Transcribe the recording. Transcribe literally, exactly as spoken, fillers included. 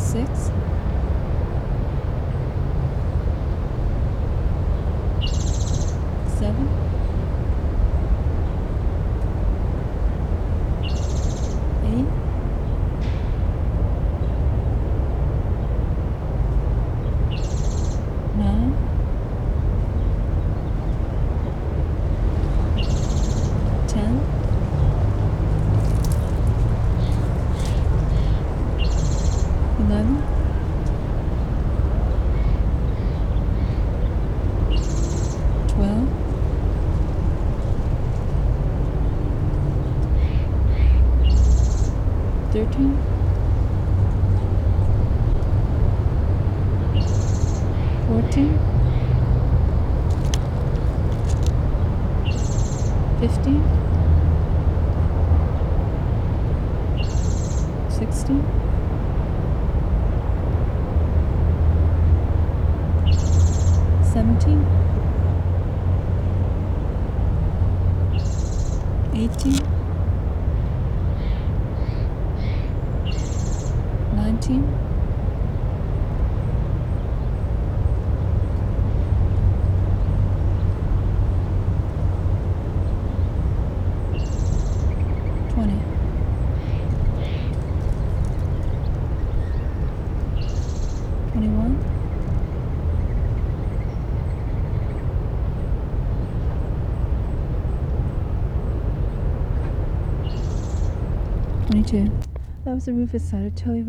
Six. Seven. Eight. Nine. Ten. Eleven. Twelve. Thirteen. Fourteen. Fifteen. Sixteen. Seventeen. Eighteen. Nineteen. Twenty. Twenty-one. Twenty-two. That was the Rufus side of Toy.